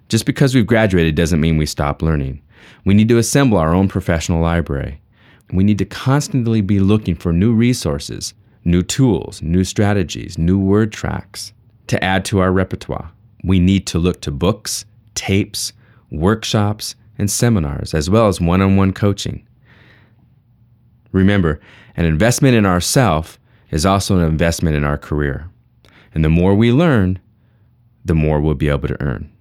Just because we've graduated doesn't mean we stop learning. We need to assemble our own professional library. We need to constantly be looking for new resources, new tools, new strategies, new word tracks to add to our repertoire. We need to look to books, tapes, workshops, and seminars, as well as one-on-one coaching. Remember, an investment in ourself is also an investment in our career. And the more we learn, the more we'll be able to earn.